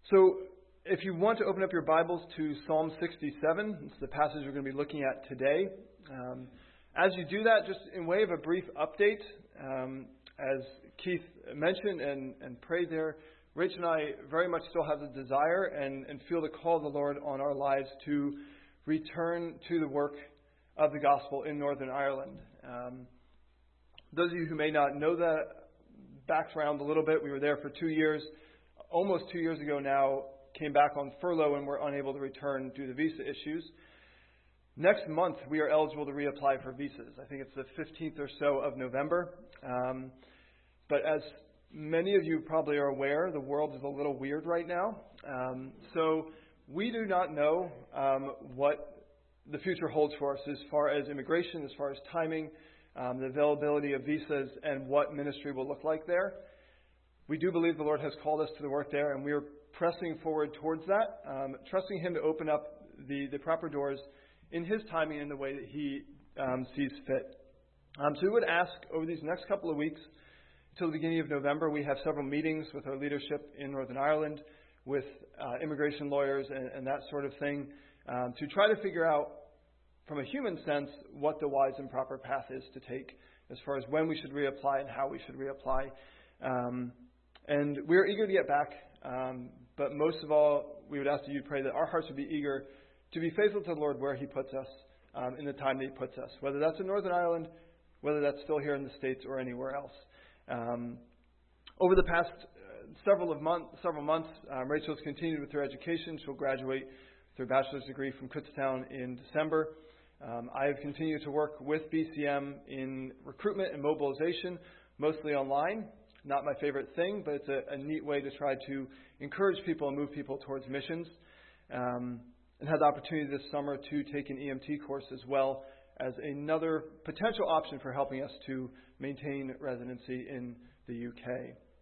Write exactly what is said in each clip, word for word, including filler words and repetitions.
So if you want to open up your Bibles to Psalm sixty-seven, it's the passage we're going to be looking at today. Um, as you do that, just in way of a brief update, um, as Keith mentioned and, and prayed there, Rach and I very much still have the desire and, and feel the call of the Lord on our lives to return to the work of the gospel in Northern Ireland. Um, those of you who may not know the background a little bit, we were there for two years. Almost two years ago now, came back on furlough and were unable to return due to visa issues. Next month, we are eligible to reapply for visas. I think it's the fifteenth or so of November. Um, but as many of you probably are aware, the world is a little weird right now. Um, so we do not know um, what the future holds for us as far as immigration, as far as timing, um, the availability of visas, and what ministry will look like there. We do believe the Lord has called us to the work there, and we are pressing forward towards that, um, trusting Him to open up the, the proper doors in His timing in the way that He um, sees fit. Um, so we would ask over these next couple of weeks, until the beginning of November, we have several meetings with our leadership in Northern Ireland, with uh, immigration lawyers and, and that sort of thing, um, to try to figure out, from a human sense, what the wise and proper path is to take as far as when we should reapply and how we should reapply. Um, And we're eager to get back, um, but most of all, we would ask that you pray that our hearts would be eager to be faithful to the Lord where He puts us um, in the time that He puts us, whether that's in Northern Ireland, whether that's still here in the States or anywhere else. Um, over the past uh, several of month, several months, um, Rachel's continued with her education. She'll graduate with her bachelor's degree from Kutztown in December. Um, I have continued to work with B C M in recruitment and mobilization, mostly online. Not my favorite thing, but it's a, a neat way to try to encourage people and move people towards missions. Um, and had the opportunity this summer to take an E M T course as well as another potential option for helping us to maintain residency in the U K.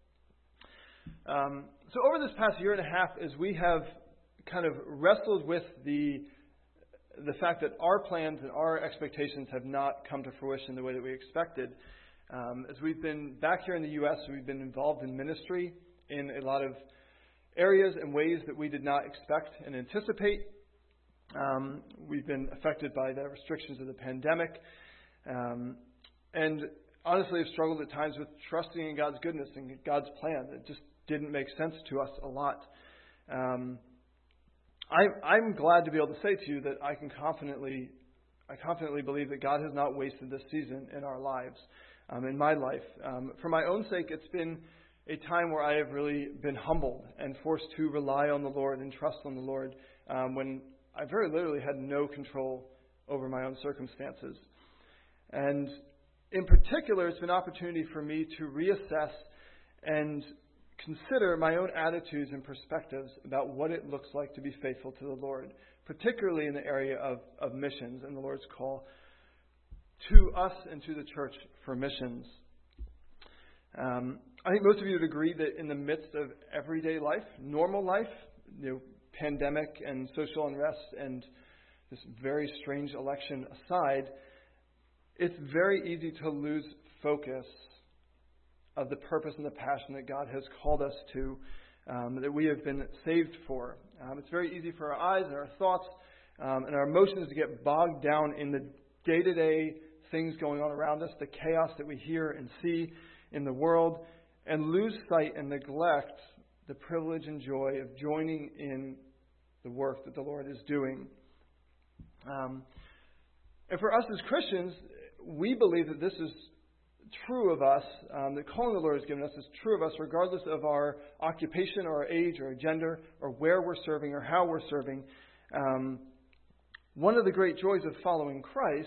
Um, so over this past year and a half, as we have kind of wrestled with the the fact that our plans and our expectations have not come to fruition the way that we expected, Um, as we've been back here in the U S, we've been involved in ministry in a lot of areas and ways that we did not expect and anticipate. Um, we've been affected by the restrictions of the pandemic. Um, and honestly, have struggled at times with trusting in God's goodness and God's plan. It just didn't make sense to us a lot. Um, I, I'm glad to be able to say to you that I can confidently, I confidently believe that God has not wasted this season in our lives. Um, in my life. Um, for my own sake, it's been a time where I have really been humbled and forced to rely on the Lord and trust on the Lord um, when I very literally had no control over my own circumstances. And in particular, it's been an opportunity for me to reassess and consider my own attitudes and perspectives about what it looks like to be faithful to the Lord, particularly in the area of, of missions and the Lord's call to us and to the church for missions. Um, I think most of you would agree that in the midst of everyday life, normal life, you know, pandemic and social unrest and this very strange election aside, it's very easy to lose focus of the purpose and the passion that God has called us to, um, that we have been saved for. Um, it's very easy for our eyes and our thoughts um, and our emotions to get bogged down in the day-to-day things going on around us, the chaos that we hear and see in the world, and lose sight and neglect the privilege and joy of joining in the work that the Lord is doing. Um, and for us as Christians, we believe that this is true of us, um, the calling the Lord has given us is true of us regardless of our occupation or our age or our gender or where we're serving or how we're serving. Um, one of the great joys of following Christ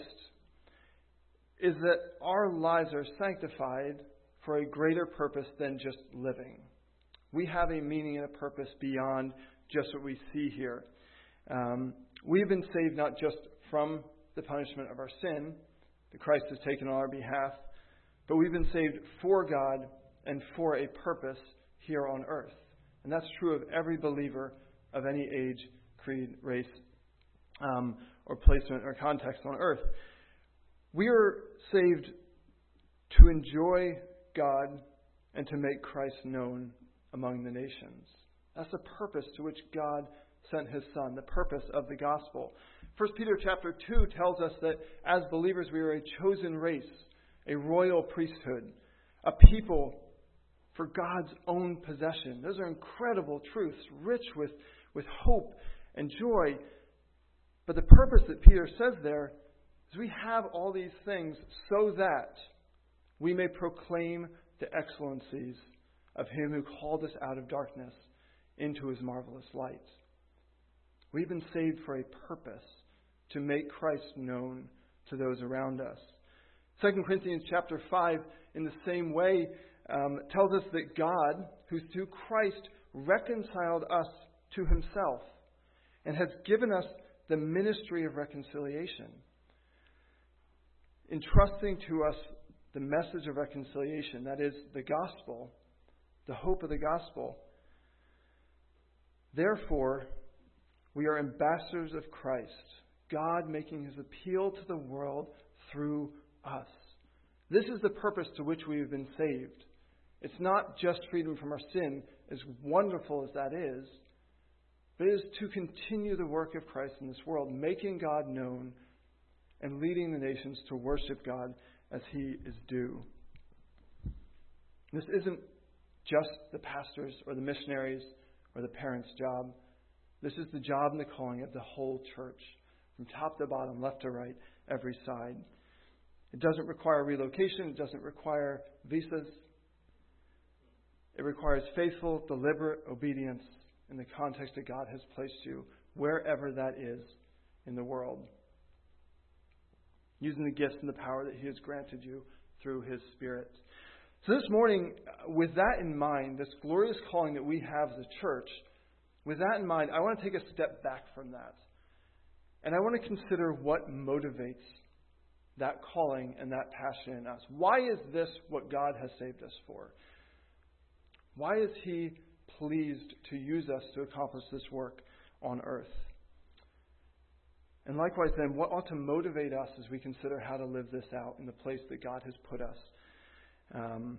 is that our lives are sanctified for a greater purpose than just living. We have a meaning and a purpose beyond just what we see here. Um, we've been saved not just from the punishment of our sin that Christ has taken on our behalf, but we've been saved for God and for a purpose here on earth. And that's true of every believer of any age, creed, race, um, or placement or context on earth. We are saved to enjoy God and to make Christ known among the nations. That's the purpose to which God sent his Son, the purpose of the gospel. First Peter chapter two tells us that as believers we are a chosen race, a royal priesthood, a people for God's own possession. Those are incredible truths, rich with, with hope and joy. But the purpose that Peter says there is we have all these things so that we may proclaim the excellencies of him who called us out of darkness into his marvelous light. We've been saved for a purpose, to make Christ known to those around us. Second Corinthians chapter five, in the same way, um, tells us that God, who through Christ reconciled us to himself and has given us the ministry of reconciliation, entrusting to us the message of reconciliation, that is, the gospel, the hope of the gospel. Therefore, we are ambassadors of Christ, God making his appeal to the world through us. This is the purpose to which we have been saved. It's not just freedom from our sin, as wonderful as that is, but it is to continue the work of Christ in this world, making God known and leading the nations to worship God as he is due. This isn't just the pastors or the missionaries or the parents' job. This is the job and the calling of the whole church, from top to bottom, left to right, every side. It doesn't require relocation. It doesn't require visas. It requires faithful, deliberate obedience in the context that God has placed you, wherever that is in the world, using the gifts and the power that he has granted you through his Spirit. So this morning, with that in mind, this glorious calling that we have as a church, with that in mind, I want to take a step back from that. And I want to consider what motivates that calling and that passion in us. Why is this what God has saved us for? Why is he pleased to use us to accomplish this work on earth? And likewise then, what ought to motivate us as we consider how to live this out in the place that God has put us? Um,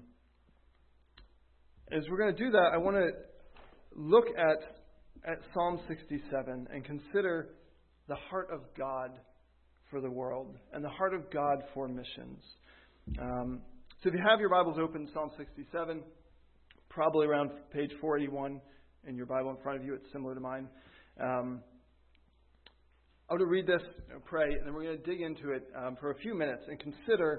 as we're going to do that, I want to look at, at Psalm sixty-seven and consider the heart of God for the world and the heart of God for missions. Um, so if you have your Bibles open, Psalm sixty-seven, probably around page four eighty-one in your Bible in front of you. It's similar to mine. Um, I want to read this, pray, and then we're going to dig into it um, for a few minutes and consider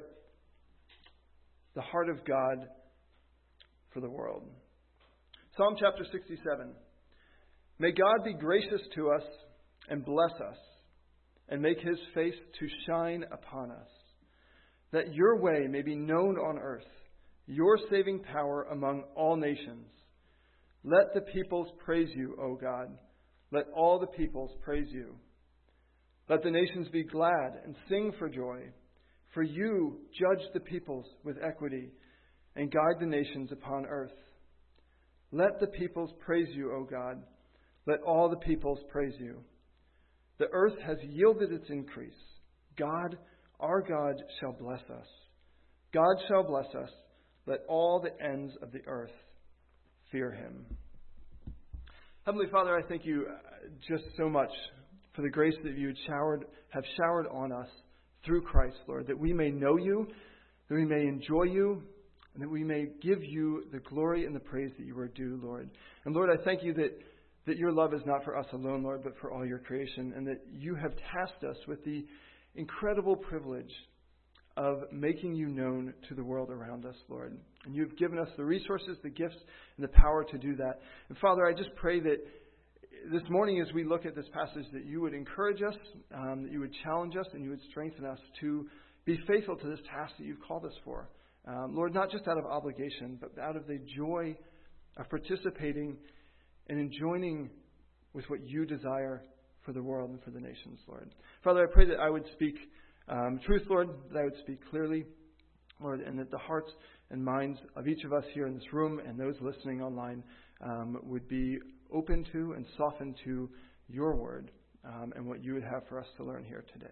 the heart of God for the world. Psalm chapter sixty-seven. May God be gracious to us and bless us and make his face to shine upon us, that your way may be known on earth, your saving power among all nations. Let the peoples praise you, O God. Let all the peoples praise you. Let the nations be glad and sing for joy. For you judge the peoples with equity and guide the nations upon earth. Let the peoples praise you, O God. Let all the peoples praise you. The earth has yielded its increase. God, our God, shall bless us. God shall bless us. Let all the ends of the earth fear him. Heavenly Father, I thank you just so much for the grace that you showered, have showered on us through Christ, Lord, that we may know you, that we may enjoy you, and that we may give you the glory and the praise that you are due, Lord. And Lord, I thank you that, that your love is not for us alone, Lord, but for all your creation, and that you have tasked us with the incredible privilege of making you known to the world around us, Lord. And you've given us the resources, the gifts, and the power to do that. And Father, I just pray that this morning as we look at this passage, that you would encourage us, um, that you would challenge us, and you would strengthen us to be faithful to this task that you've called us for. Um, Lord, not just out of obligation, but out of the joy of participating and enjoining with what you desire for the world and for the nations, Lord. Father, I pray that I would speak um, truth, Lord, that I would speak clearly, Lord, and that the hearts and minds of each of us here in this room and those listening online um, would be open to and softened to your word um, and what you would have for us to learn here today.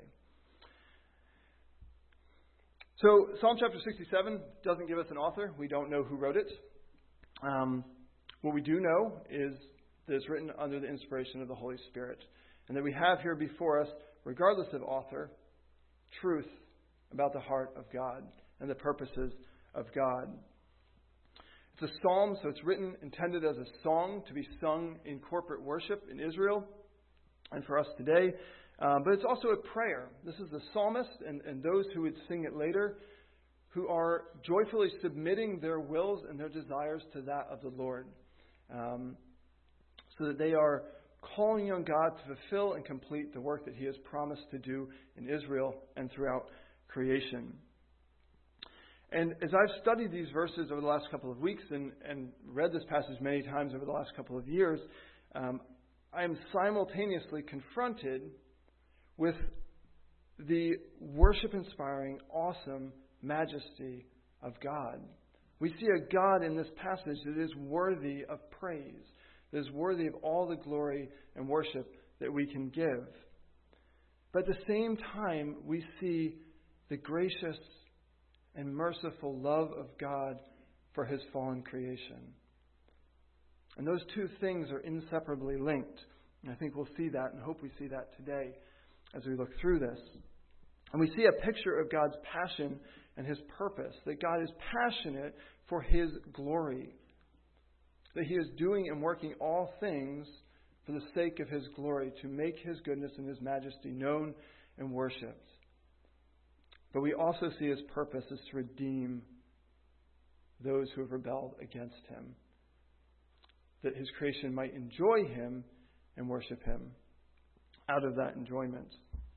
So Psalm chapter sixty-seven doesn't give us an author. We don't know who wrote it. Um, what we do know is that is written under the inspiration of the Holy Spirit. And that we have here before us, regardless of author, truth about the heart of God and the purposes of God. It's a psalm, so it's written, intended as a song to be sung in corporate worship in Israel and for us today. Um, but it's also a prayer. This is the psalmist and, and those who would sing it later, who are joyfully submitting their wills and their desires to that of the Lord. Um, so that they are calling on God to fulfill and complete the work that He has promised to do in Israel and throughout creation. And as I've studied these verses over the last couple of weeks and, and read this passage many times over the last couple of years, um, I am simultaneously confronted with the worship-inspiring, awesome majesty of God. We see a God in this passage that is worthy of praise, that is worthy of all the glory and worship that we can give. But at the same time, we see the gracious and merciful love of God for His fallen creation. And those two things are inseparably linked. And I think we'll see that and hope we see that today as we look through this. And we see a picture of God's passion and His purpose, that God is passionate for His glory, that He is doing and working all things for the sake of His glory, to make His goodness and His majesty known and worshipped. But we also see His purpose is to redeem those who have rebelled against Him, that His creation might enjoy Him and worship Him out of that enjoyment.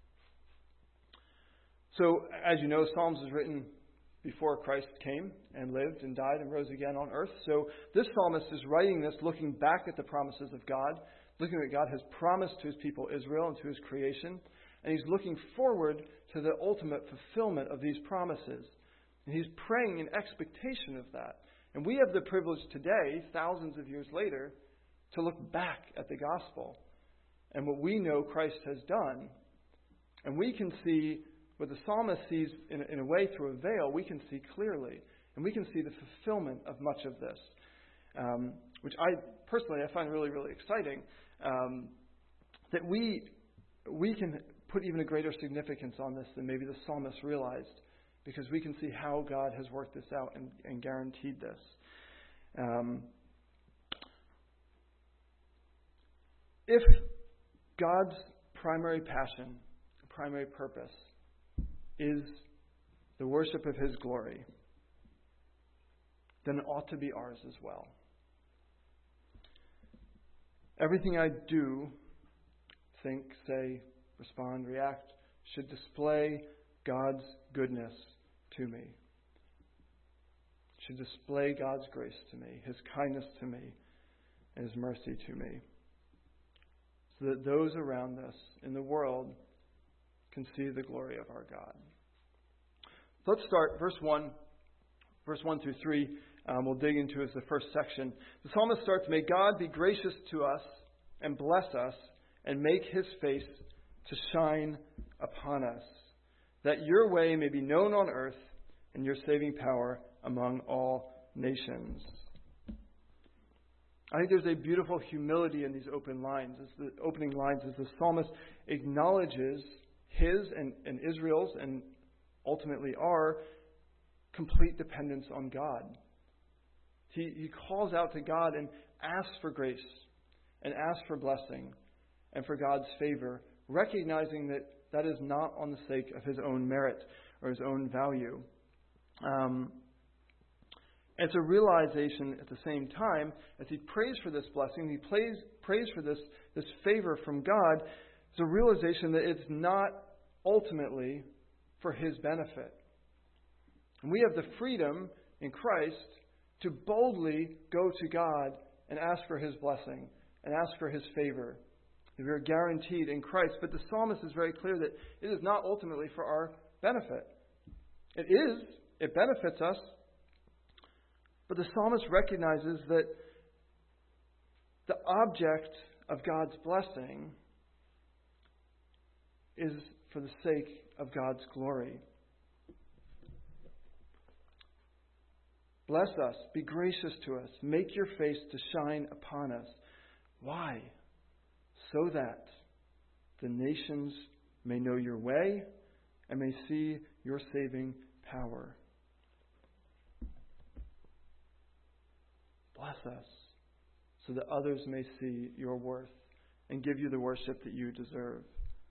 So, as you know, Psalms was written before Christ came and lived and died and rose again on earth. So this psalmist is writing this looking back at the promises of God, looking at what God has promised to His people Israel and to His creation. And he's looking forward to the ultimate fulfillment of these promises. And he's praying in expectation of that. And we have the privilege today, thousands of years later, to look back at the gospel and what we know Christ has done. And we can see what the psalmist sees in, in a way through a veil, we can see clearly. And we can see the fulfillment of much of this, um, which I personally I find really, really exciting. Um, that we we can put even a greater significance on this than maybe the psalmist realized, because we can see how God has worked this out and, and guaranteed this. Um, if God's primary passion, primary purpose, is the worship of His glory, then it ought to be ours as well. Everything I do, think, say, respond, react, should display God's goodness to me. Should display God's grace to me, His kindness to me, and His mercy to me. So that those around us in the world can see the glory of our God. Let's start verse one, verse one through three. Um, we'll dig into as the first section. The psalmist starts, "May God be gracious to us and bless us and make His face to shine upon us, that your way may be known on earth and your saving power among all nations." I think there's a beautiful humility in these open lines. As the opening lines, as the psalmist acknowledges his and, and Israel's and ultimately our complete dependence on God. He, he calls out to God and asks for grace and asks for blessing and for God's favor, recognizing that that is not on the sake of his own merit or his own value. Um, it's a realization at the same time, as he prays for this blessing, he prays, prays for this, this favor from God, it's a realization that it's not ultimately for his benefit. And we have the freedom in Christ to boldly go to God and ask for his blessing and ask for his favor. We are guaranteed in Christ. But the psalmist is very clear that it is not ultimately for our benefit. It is. It benefits us. But the psalmist recognizes that the object of God's blessing is for the sake of God's glory. Bless us, be gracious to us, make your face to shine upon us. Why? So that the nations may know your way and may see your saving power. Bless us so that others may see your worth and give you the worship that you deserve.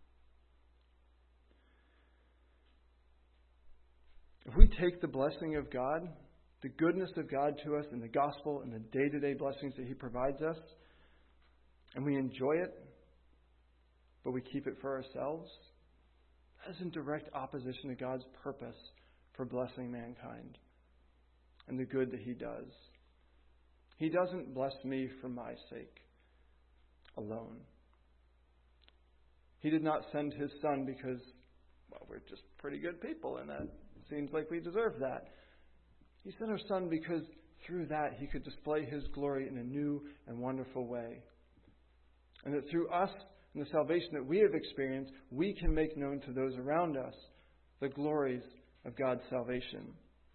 If we take the blessing of God, the goodness of God to us in the gospel and the day-to-day blessings that He provides us, and we enjoy it, but we keep it for ourselves, that is in direct opposition to God's purpose for blessing mankind and the good that He does. He doesn't bless me for my sake alone. He did not send His Son because, well, we're just pretty good people, and that seems like we deserve that. He sent our Son because through that He could display His glory in a new and wonderful way. And that through us and the salvation that we have experienced, we can make known to those around us the glories of God's salvation.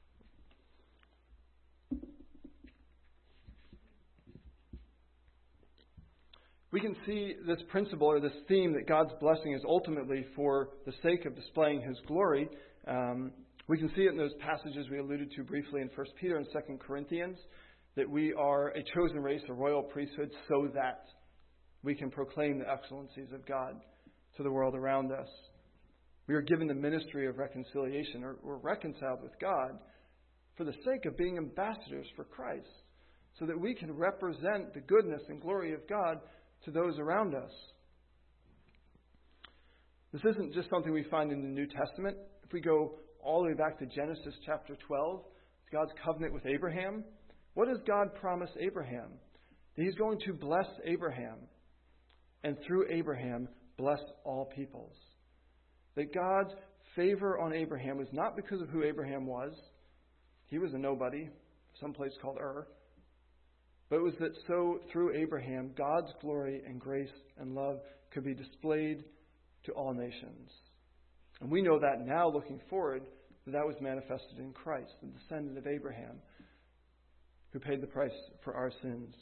We can see this principle or this theme that God's blessing is ultimately for the sake of displaying His glory. Um, we can see it in those passages we alluded to briefly in First Peter and Second Corinthians, that we are a chosen race, a royal priesthood, so that we can proclaim the excellencies of God to the world around us. We are given the ministry of reconciliation, or we're reconciled with God for the sake of being ambassadors for Christ, so that we can represent the goodness and glory of God to those around us. This isn't just something we find in the New Testament. If we go all the way back to Genesis chapter twelve, God's covenant with Abraham, what does God promise Abraham? That He's going to bless Abraham, and through Abraham, bless all peoples. That God's favor on Abraham was not because of who Abraham was. He was a nobody, someplace called Ur. But it was that so through Abraham, God's glory and grace and love could be displayed to all nations. And we know that now, looking forward, that that was manifested in Christ, the descendant of Abraham, who paid the price for our sins.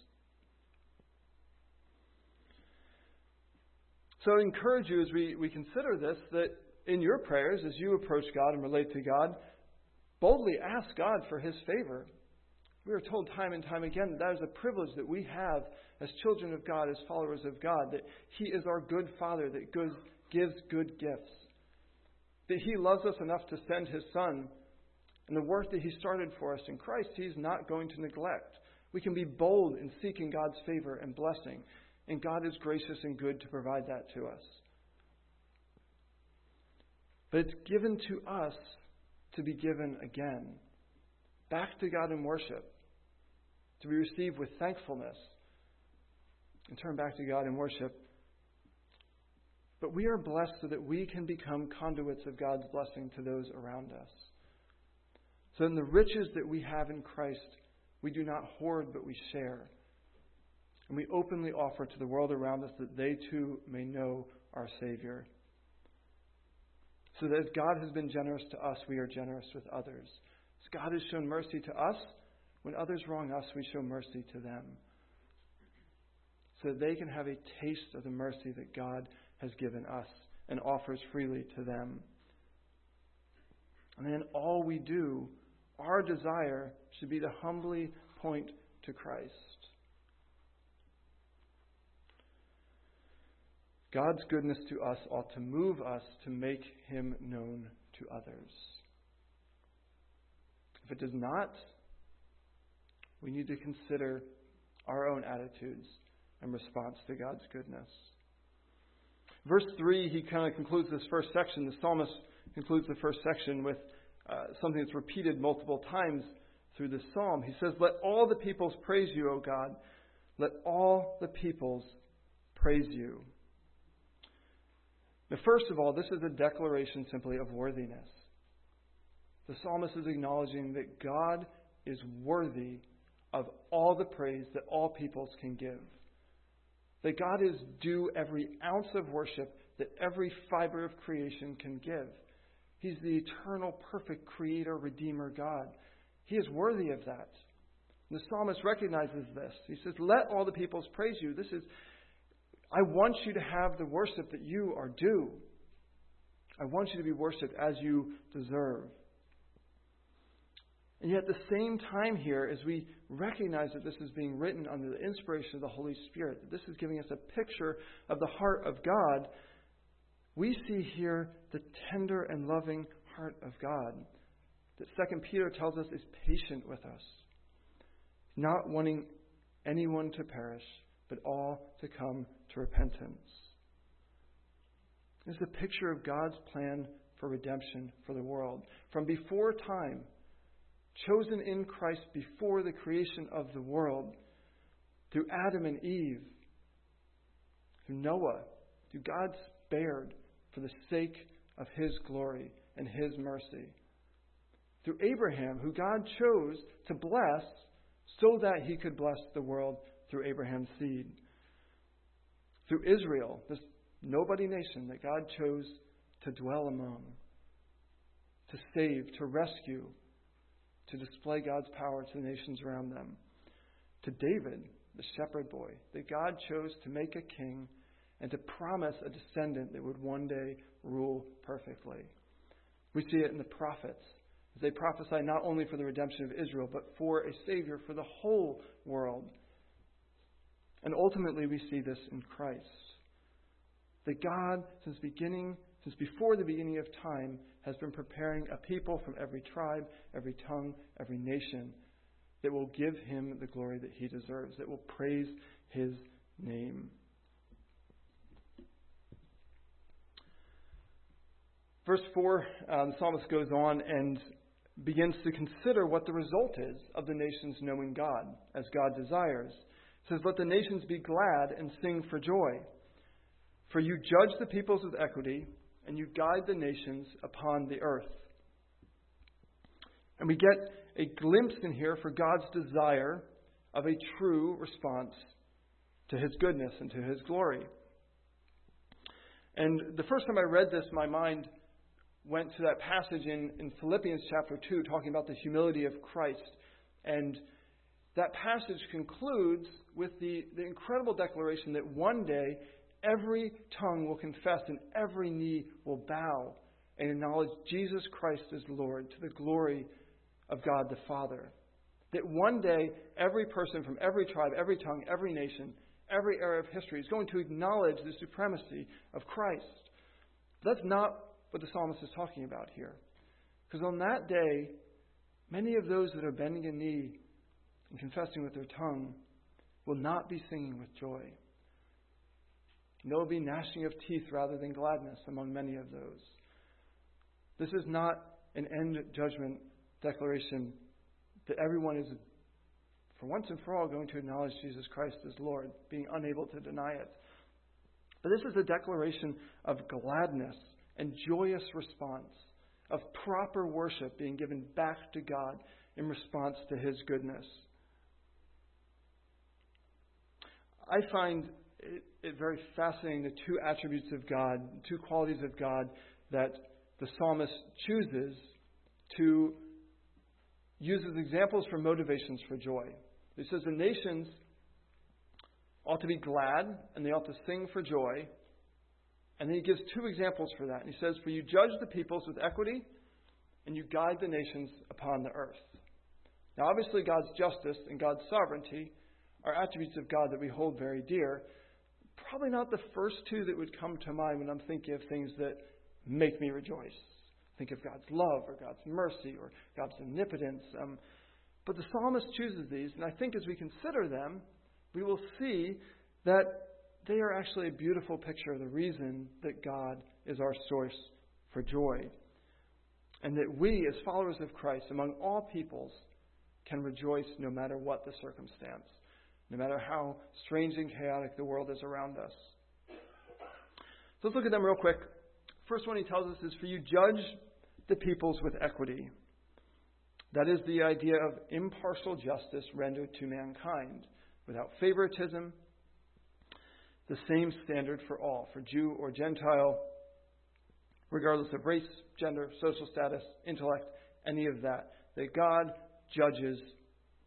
So I encourage you as we, we consider this, that in your prayers, as you approach God and relate to God, boldly ask God for His favor. We are told time and time again that that is a privilege that we have as children of God, as followers of God, that He is our good Father that good, gives good gifts, that He loves us enough to send His Son, and the work that He started for us in Christ, He's not going to neglect. We can be bold in seeking God's favor and blessing, and God is gracious and good to provide that to us. But it's given to us to be given again, back to God in worship, to be received with thankfulness, and turn back to God in worship. But we are blessed so that we can become conduits of God's blessing to those around us. So in the riches that we have in Christ, we do not hoard, but we share. And we openly offer to the world around us that they too may know our Savior. So that as God has been generous to us, we are generous with others. As God has shown mercy to us, when others wrong us, we show mercy to them. So that they can have a taste of the mercy that God has given us and offers freely to them. And then all we do, our desire should be to humbly point to Christ. God's goodness to us ought to move us to make Him known to others. If it does not, we need to consider our own attitudes and response to God's goodness. Verse three, he kind of concludes this first section. The psalmist concludes the first section with uh, something that's repeated multiple times through this psalm. He says, "Let all the peoples praise you, O God. Let all the peoples praise you." Now, first of all, this is a declaration simply of worthiness. The psalmist is acknowledging that God is worthy of all the praise that all peoples can give. That God is due every ounce of worship that every fiber of creation can give. He's the eternal, perfect Creator, Redeemer God. He is worthy of that. And the psalmist recognizes this. He says, let all the peoples praise you. This is, I want you to have the worship that you are due. I want you to be worshipped as you deserve. And yet at the same time here, as we recognize that this is being written under the inspiration of the Holy Spirit, that this is giving us a picture of the heart of God, we see here the tender and loving heart of God that Second Peter tells us is patient with us, not wanting anyone to perish, but all to come to repentance. This is a picture of God's plan for redemption for the world. From before time, chosen in Christ before the creation of the world, through Adam and Eve, through Noah, through God spared for the sake of His glory and His mercy. Through Abraham, who God chose to bless so that He could bless the world through Abraham's seed. Through Israel, this nobody nation that God chose to dwell among, to save, to rescue, to display God's power to the nations around them. To David, the shepherd boy, that God chose to make a king and to promise a descendant that would one day rule perfectly. We see it in the prophets, as they prophesy not only for the redemption of Israel, but for a Savior for the whole world. And ultimately we see this in Christ. That God, since beginning, since before the beginning of time, has been preparing a people from every tribe, every tongue, every nation that will give Him the glory that He deserves, that will praise His name. Verse four, uh, the psalmist goes on and begins to consider what the result is of the nations knowing God, as God desires. It says, let the nations be glad and sing for joy. For you judge the peoples with equity, and you guide the nations upon the earth. And we get a glimpse in here for God's desire of a true response to His goodness and to His glory. And the first time I read this, my mind went to that passage in, in Philippians chapter two, talking about the humility of Christ. And that passage concludes with the, the incredible declaration that one day every tongue will confess and every knee will bow and acknowledge Jesus Christ as Lord to the glory of God the Father. That one day every person from every tribe, every tongue, every nation, every era of history is going to acknowledge the supremacy of Christ. That's not what the psalmist is talking about here. Because on that day, many of those that are bending a knee and confessing with their tongue will not be singing with joy. There will be gnashing of teeth rather than gladness among many of those. This is not an end judgment declaration that everyone is, for once and for all, going to acknowledge Jesus Christ as Lord, being unable to deny it. But this is a declaration of gladness and joyous response, of proper worship being given back to God in response to His goodness. I find it, it very fascinating, the two attributes of God, two qualities of God that the psalmist chooses to use as examples for motivations for joy. He says the nations ought to be glad and they ought to sing for joy. And then he gives two examples for that. And he says, for you judge the peoples with equity and you guide the nations upon the earth. Now obviously God's justice and God's sovereignty are attributes of God that we hold very dear. Probably not the first two that would come to mind when I'm thinking of things that make me rejoice. Think of God's love or God's mercy or God's omnipotence. Um, but the psalmist chooses these, and I think as we consider them, we will see that they are actually a beautiful picture of the reason that God is our source for joy. And that we, as followers of Christ, among all peoples, can rejoice no matter what the circumstance, no matter how strange and chaotic the world is around us. So let's look at them real quick. First one he tells us is, for you judge the peoples with equity. That is the idea of impartial justice rendered to mankind, without favoritism, the same standard for all, for Jew or Gentile, regardless of race, gender, social status, intellect, any of that. That God judges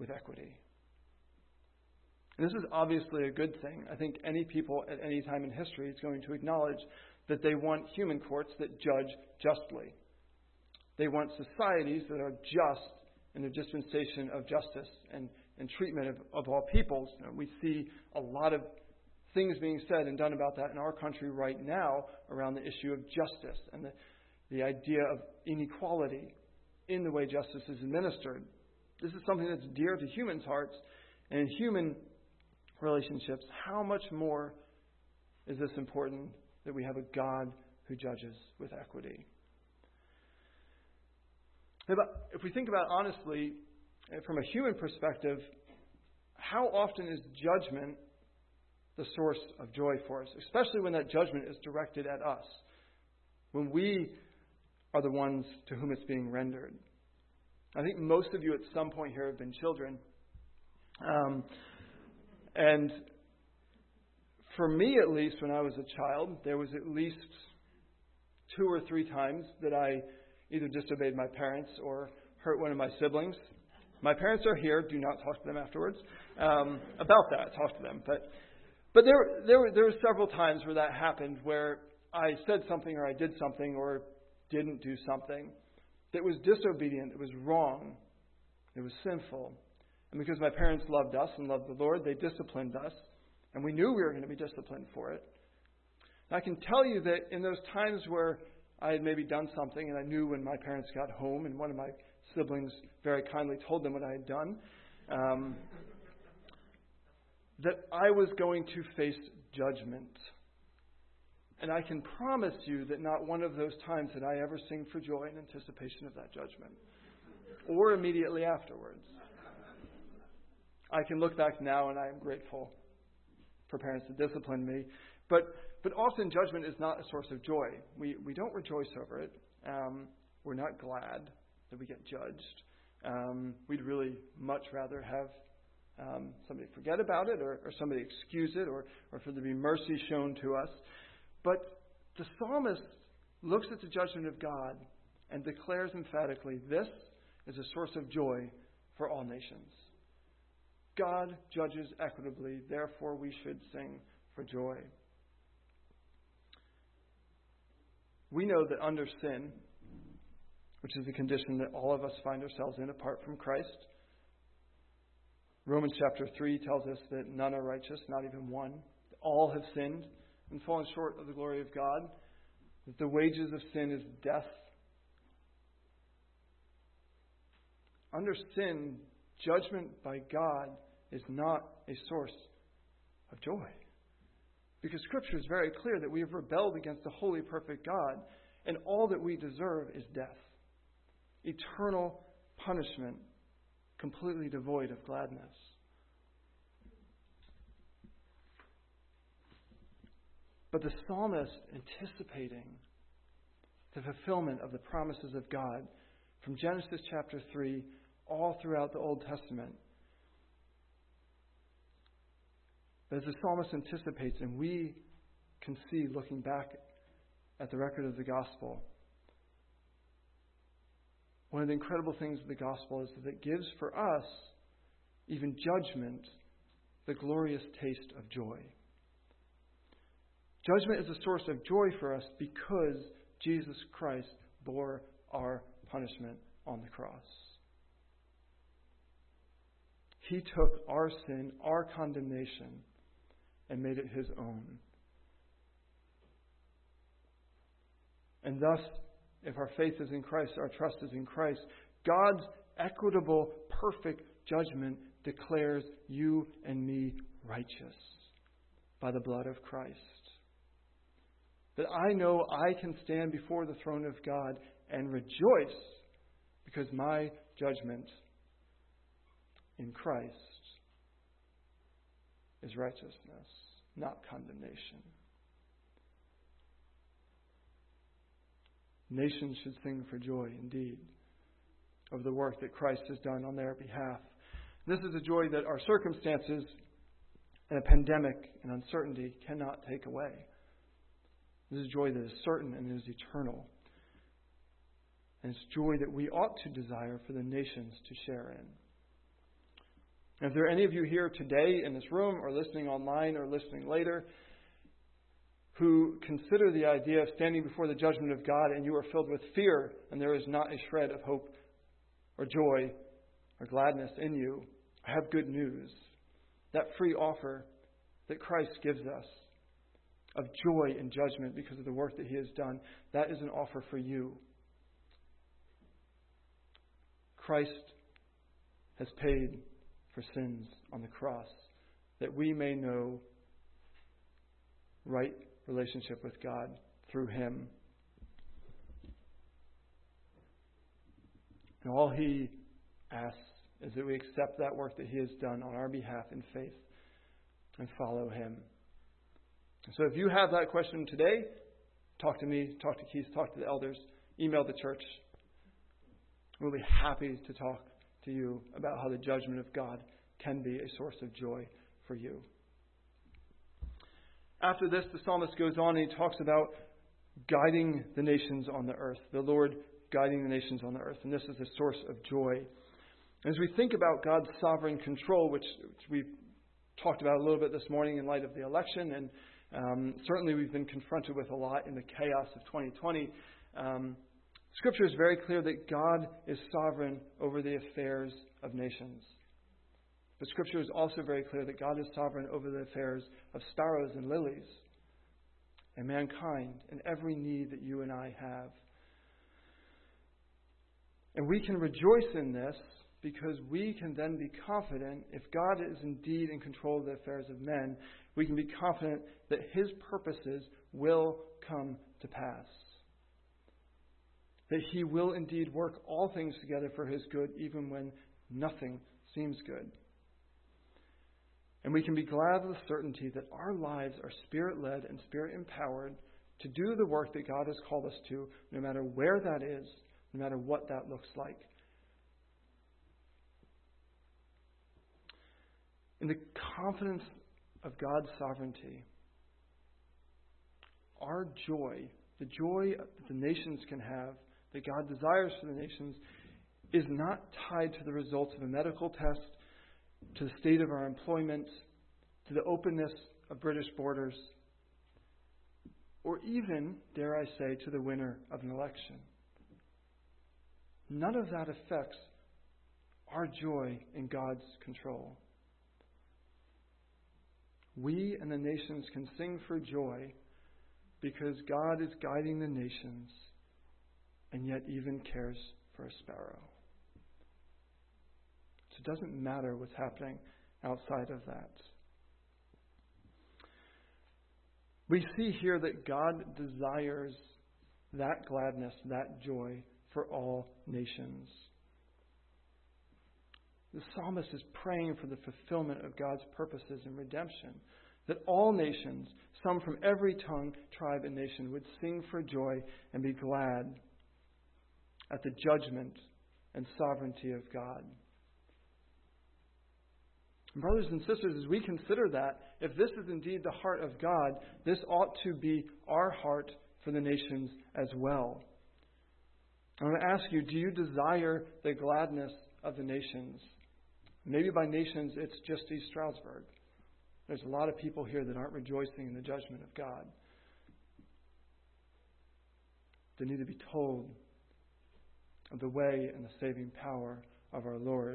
with equity. And this is obviously a good thing. I think any people at any time in history is going to acknowledge that they want human courts that judge justly. They want societies that are just in the dispensation of justice and, and treatment of, of all peoples. You know, we see a lot of things being said and done about that in our country right now around the issue of justice and the, the idea of inequality in the way justice is administered. This is something that's dear to humans' hearts and in human relationships. How much more is this important that we have a God who judges with equity? If we think about honestly, from a human perspective, how often is judgment the source of joy for us, especially when that judgment is directed at us, when we are the ones to whom it's being rendered? I think most of you at some point here have been children. Um, and for me, at least, when I was a child, there was at least two or three times that I either disobeyed my parents or hurt one of my siblings. My parents are here. Do not talk to them afterwards um, about that. Talk to them. But but there, there, there were several times where that happened, where I said something or I did something or didn't do something that was disobedient, it was wrong, it was sinful. And because my parents loved us and loved the Lord, they disciplined us. And we knew we were going to be disciplined for it. And I can tell you that in those times where I had maybe done something and I knew when my parents got home and one of my siblings very kindly told them what I had done, um, that I was going to face judgment. And I can promise you that not one of those times did I ever sing for joy in anticipation of that judgment, or immediately afterwards. I can look back now and I am grateful for parents to discipline me. But but often judgment is not a source of joy. We we don't rejoice over it. Um, we're not glad that we get judged. Um, we'd really much rather have um, somebody forget about it or, or somebody excuse it or, or for there to be mercy shown to us. But the psalmist looks at the judgment of God and declares emphatically, this is a source of joy for all nations. God judges equitably, therefore we should sing for joy. We know that under sin, which is the condition that all of us find ourselves in apart from Christ, Romans chapter three tells us that none are righteous, not even one. All have sinned and fallen short of the glory of God, that the wages of sin is death. Under sin, judgment by God is not a source of joy. Because Scripture is very clear that we have rebelled against the holy, perfect God, and all that we deserve is death. Eternal punishment, completely devoid of gladness. But the psalmist, anticipating the fulfillment of the promises of God from Genesis chapter three all throughout the Old Testament, but as the psalmist anticipates, and we can see looking back at the record of the gospel, one of the incredible things of the gospel is that it gives for us, even judgment, the glorious taste of joy. Judgment is a source of joy for us because Jesus Christ bore our punishment on the cross. He took our sin, our condemnation, and made it His own. And thus, if our faith is in Christ, our trust is in Christ, God's equitable, perfect judgment declares you and me righteous by the blood of Christ. That I know I can stand before the throne of God and rejoice because my judgment in Christ is righteousness, not condemnation. Nations should sing for joy, indeed, of the work that Christ has done on their behalf. This is a joy that our circumstances and a pandemic and uncertainty cannot take away. This is joy that is certain and is eternal. And it's joy that we ought to desire for the nations to share in. And if there are any of you here today in this room or listening online or listening later who consider the idea of standing before the judgment of God and you are filled with fear and there is not a shred of hope or joy or gladness in you, I have good news. That free offer that Christ gives us of joy in judgment because of the work that He has done, that is an offer for you. Christ has paid for sins on the cross that we may know right relationship with God through Him. And all He asks is that we accept that work that He has done on our behalf in faith and follow Him. So if you have that question today, talk to me, talk to Keith, talk to the elders, email the church. We'll be happy to talk to you about how the judgment of God can be a source of joy for you. After this, the psalmist goes on and he talks about guiding the nations on the earth, the Lord guiding the nations on the earth. And this is a source of joy. As we think about God's sovereign control, which, which we've talked about a little bit this morning in light of the election, and um, certainly we've been confronted with a lot in the chaos of twenty twenty, um, Scripture is very clear that God is sovereign over the affairs of nations. But Scripture is also very clear that God is sovereign over the affairs of sparrows and lilies and mankind and every need that you and I have. And we can rejoice in this because we can then be confident, if God is indeed in control of the affairs of men, we can be confident that His purposes will come to pass. That He will indeed work all things together for His good, even when nothing seems good. And we can be glad of the certainty that our lives are Spirit-led and Spirit-empowered to do the work that God has called us to, no matter where that is, no matter what that looks like. In the confidence of God's sovereignty, our joy, the joy that the nations can have, that God desires for the nations, is not tied to the results of a medical test, to the state of our employment, to the openness of British borders, or even, dare I say, to the winner of an election. None of that affects our joy in God's control. We and the nations can sing for joy because God is guiding the nations and yet even cares for a sparrow. So it doesn't matter what's happening outside of that. We see here that God desires that gladness, that joy for all nations. The psalmist is praying for the fulfillment of God's purposes in redemption, that all nations, some from every tongue, tribe, and nation, would sing for joy and be glad at the judgment and sovereignty of God. Brothers and sisters, as we consider that, if this is indeed the heart of God, this ought to be our heart for the nations as well. I want to ask you, do you desire the gladness of the nations? Maybe by nations, it's just East Stroudsburg. There's a lot of people here that aren't rejoicing in the judgment of God. They need to be told of the way and the saving power of our Lord.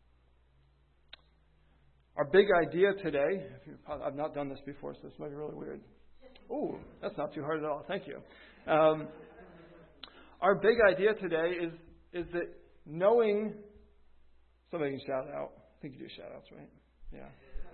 Our big idea today, I've not done this before, so this might be really weird. Oh, that's not too hard at all. Thank you. Um, our big idea today is, is that knowing, somebody can shout out. I think you do shout outs, right? Yeah.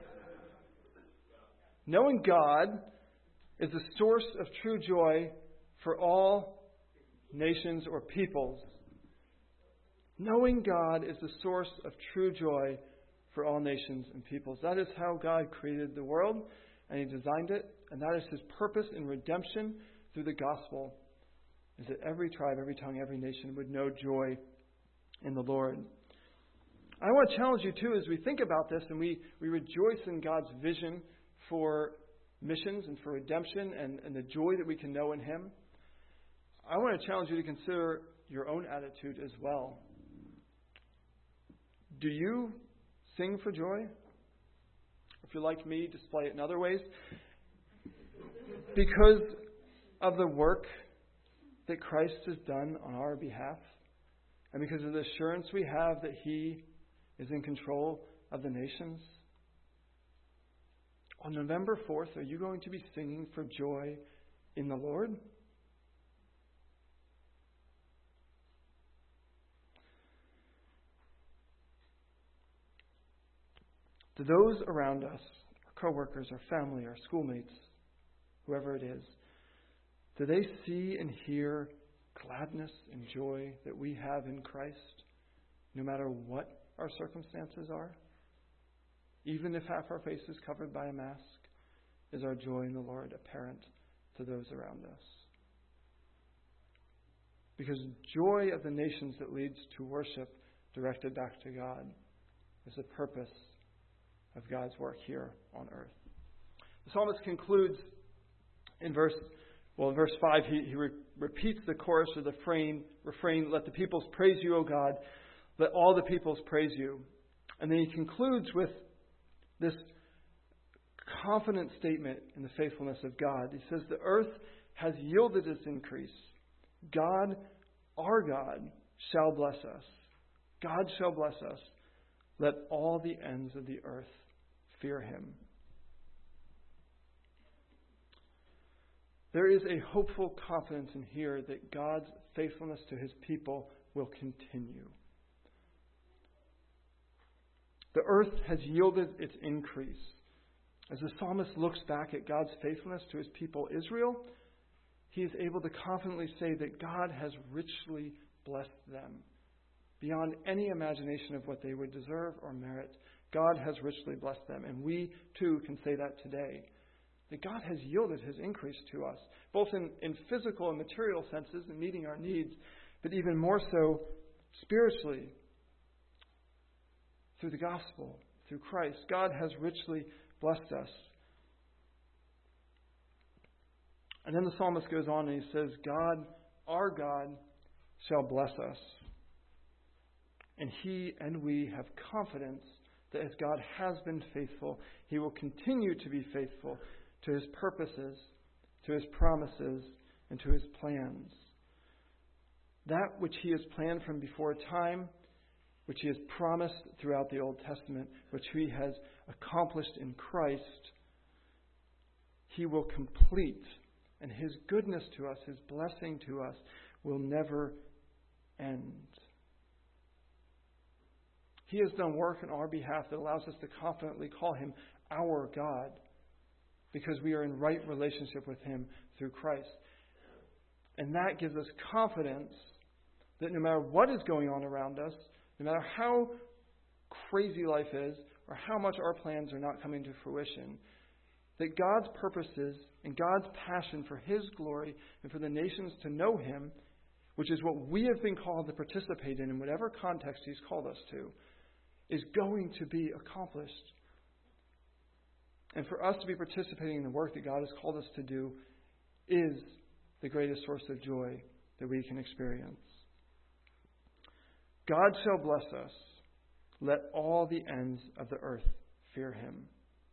Knowing God is the source of true joy for all nations or peoples. Knowing God is the source of true joy for all nations and peoples. That is how God created the world, and He designed it, and that is His purpose in redemption through the gospel, is that every tribe, every tongue, every nation would know joy in the Lord. I want to challenge you too as we think about this and we, we rejoice in God's vision for missions and for redemption and, and the joy that we can know in Him. I want to challenge you to consider your own attitude as well. Do you sing for joy. If you're like me, display it in other ways. Because of the work that Christ has done on our behalf, and because of the assurance we have that He is in control of the nations. On November fourth, are you going to be singing for joy in the Lord? To those around us, our coworkers, our family, our schoolmates, whoever it is, do they see and hear gladness and joy that we have in Christ, no matter what our circumstances are? Even if half our face is covered by a mask, is our joy in the Lord apparent to those around us? Because joy of the nations that leads to worship directed back to God is the purpose of God's work here on earth. The psalmist concludes in verse, well, in verse five, he, he re- repeats the chorus of the refrain, refrain, let the peoples praise you, O God, let all the peoples praise you. And then he concludes with this confident statement in the faithfulness of God. He says, the earth has yielded its increase. God, our God, shall bless us. God shall bless us. Let all the ends of the earth fear Him. There is a hopeful confidence in here that God's faithfulness to His people will continue. The earth has yielded its increase. As the psalmist looks back at God's faithfulness to His people Israel, he is able to confidently say that God has richly blessed them. Beyond any imagination of what they would deserve or merit, God has richly blessed them. And we, too, can say that today. That God has yielded His increase to us, both in, in physical and material senses in meeting our needs, but even more so spiritually, through the gospel, through Christ. God has richly blessed us. And then the psalmist goes on and he says, God, our God, shall bless us. And He and we have confidence that as God has been faithful, He will continue to be faithful to His purposes, to His promises, and to His plans. That which He has planned from before time, which He has promised throughout the Old Testament, which He has accomplished in Christ, He will complete. And His goodness to us, His blessing to us, will never end. He has done work on our behalf that allows us to confidently call Him our God, because we are in right relationship with Him through Christ. And that gives us confidence that no matter what is going on around us, no matter how crazy life is, or how much our plans are not coming to fruition, that God's purposes and God's passion for His glory and for the nations to know Him, which is what we have been called to participate in in whatever context He's called us to, is going to be accomplished. And for us to be participating in the work that God has called us to do is the greatest source of joy that we can experience. God shall bless us. Let all the ends of the earth fear Him.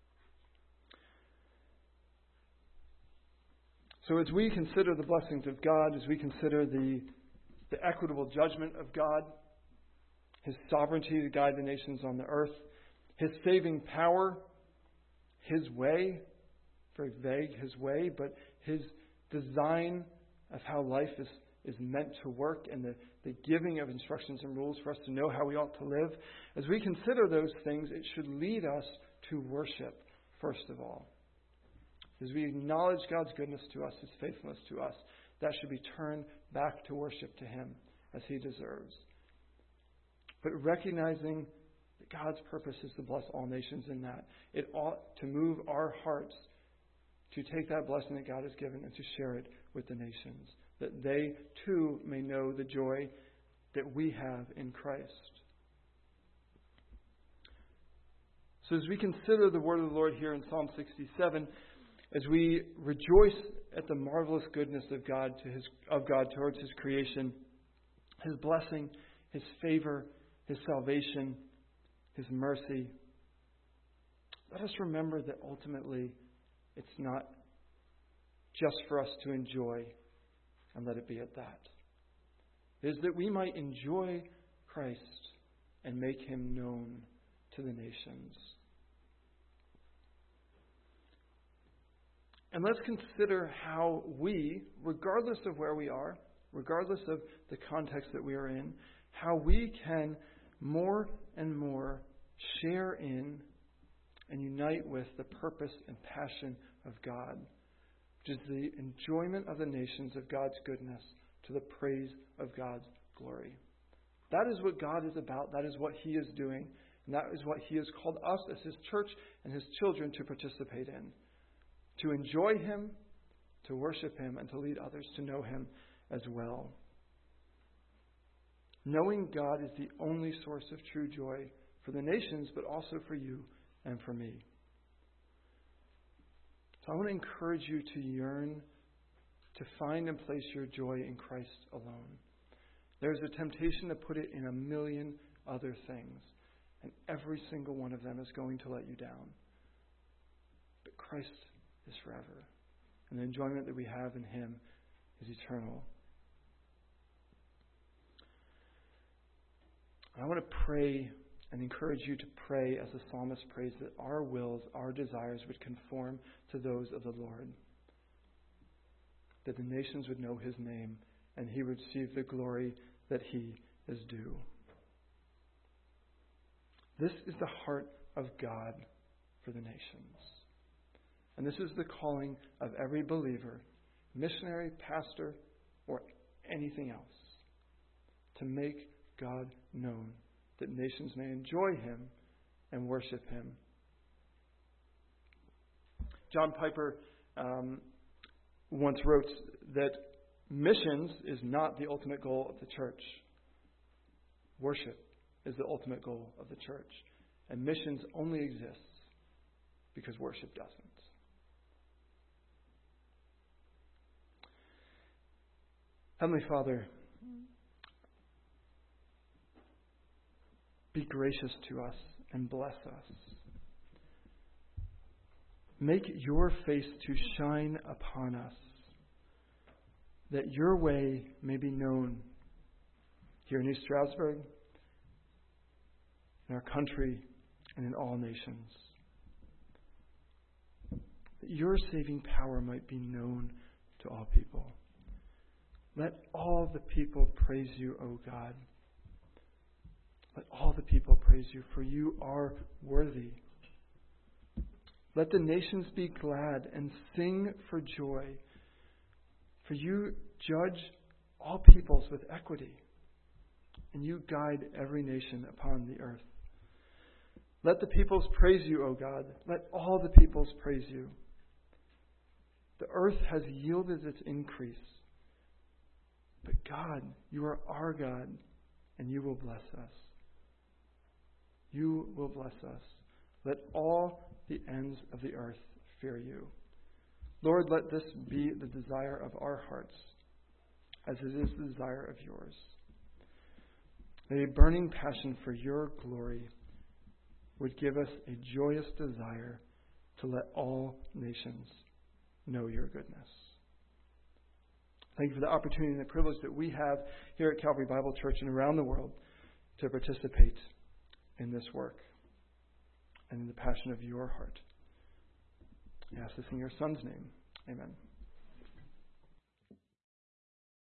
So as we consider the blessings of God, as we consider the, the equitable judgment of God, His sovereignty to guide the nations on the earth, His saving power, His way, very vague His way, but His design of how life is, is meant to work, and the, the giving of instructions and rules for us to know how we ought to live. As we consider those things, it should lead us to worship, first of all. As we acknowledge God's goodness to us, His faithfulness to us, that should be turned back to worship to Him as He deserves. But recognizing that God's purpose is to bless all nations in that, it ought to move our hearts to take that blessing that God has given and to share it with the nations, that they too may know the joy that we have in Christ. So as we consider the word of the Lord here in Psalm sixty-seven, as we rejoice at the marvelous goodness of God to his of God towards His creation, His blessing, His favor, His salvation, His mercy. Let us remember that ultimately it's not just for us to enjoy and let it be at that. It is that we might enjoy Christ and make Him known to the nations. And let's consider how we, regardless of where we are, regardless of the context that we are in, how we can more and more share in and unite with the purpose and passion of God, which is the enjoyment of the nations of God's goodness to the praise of God's glory. That is what God is about. That is what He is doing. And that is what He has called us as His church and His children to participate in. To enjoy Him, to worship Him, and to lead others to know Him as well. Knowing God is the only source of true joy for the nations, but also for you and for me. So I want to encourage you to yearn to find and place your joy in Christ alone. There's a temptation to put it in a million other things, and every single one of them is going to let you down. But Christ is forever, and the enjoyment that we have in Him is eternal. I want to pray and encourage you to pray as the psalmist prays, that our wills, our desires would conform to those of the Lord. That the nations would know His name and He would receive the glory that He is due. This is the heart of God for the nations. And this is the calling of every believer, missionary, pastor, or anything else, to make God known, that nations may enjoy Him and worship Him. John Piper um, once wrote that missions is not the ultimate goal of the church. Worship is the ultimate goal of the church. And missions only exists because worship doesn't. Heavenly Father, be gracious to us and bless us. Make your face to shine upon us, that your way may be known here in East Stroudsburg, in our country, and in all nations. That your saving power might be known to all people. Let all the people praise you, O God. Let all the people praise you, for you are worthy. Let the nations be glad and sing for joy, for you judge all peoples with equity, and you guide every nation upon the earth. Let the peoples praise you, O God. Let all the peoples praise you. The earth has yielded its increase. But God, you are our God, and you will bless us. You will bless us. Let all the ends of the earth fear you. Lord, let this be the desire of our hearts, as it is the desire of yours. May a burning passion for your glory would give us a joyous desire to let all nations know your goodness. Thank you for the opportunity and the privilege that we have here at Calvary Bible Church and around the world to participate in this work and in the passion of your heart. I ask this in your Son's name. Amen.